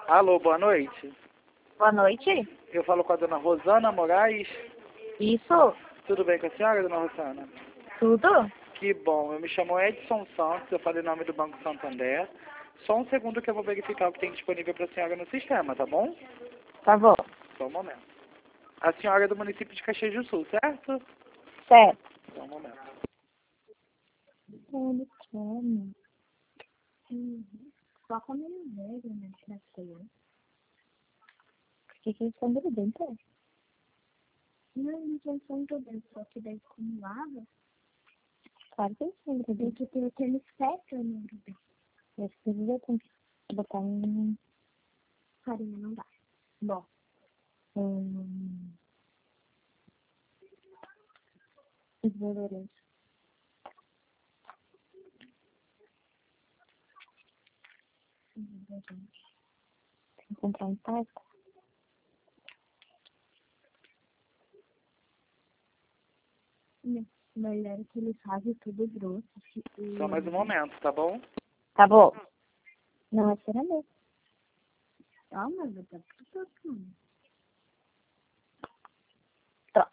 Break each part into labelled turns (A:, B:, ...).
A: Alô, boa noite.
B: Boa noite.
A: Eu falo com a dona Rosana Moraes.
B: Isso,
A: Tudo bem com a senhora, dona Rosana?
B: tudo?
A: Que bom. Eu me chamo Edson Santos, eu falo em nome do Banco Santander. Só um segundo que eu vou verificar o que tem disponível para a senhora no sistema, tá bom?
B: Tá bom.
A: Só um momento. A senhora é do município de Caxias do Sul, certo?
B: Certo.
A: Só um momento.
B: Só quando ele veio, né? Na ceia. Porque eles estão bem, tá? Não, eles não são bem, só que daí como lava. Claro que eles são bem. Tem que ter aquele espectro, né, bebê? Esse precisa tem que botar farinha, não dá. Bom. Desodorante. Desodorante. Tem que comprar um taco. Melhor que eles fazem tudo grosso.
A: Só mais um momento, tá bom?
B: Tá bom. Não é cera mesmo. Ah, mas eu tô tocando. Tá.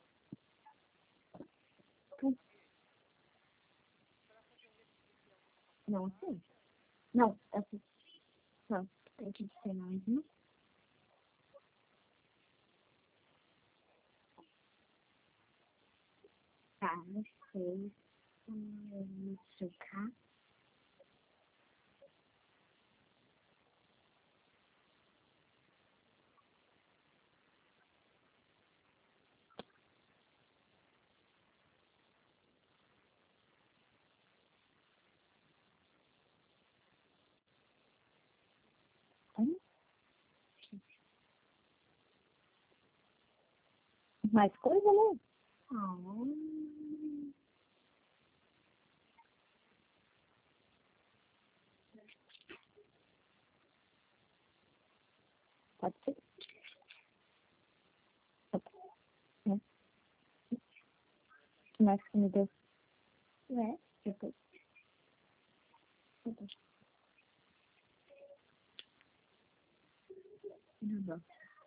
B: Não, assim. Não, assim. Não, tem que ser mais, né? Tá, não sei. Machucar. Mais coisa, né? Pode ser. O que mais que me deu? É, depois. Não dá.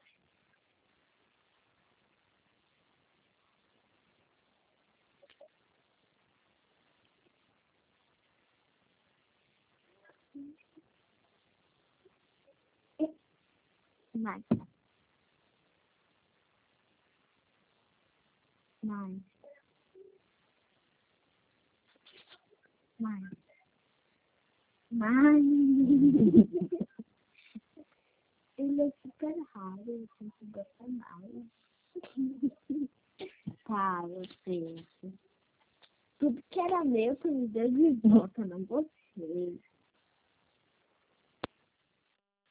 B: Mais. Mais. Mais. Mais. Ele é super raro, eu tenho que gostar mais. Tá, você. Tudo que era meu, tu me deu de volta, não gostei.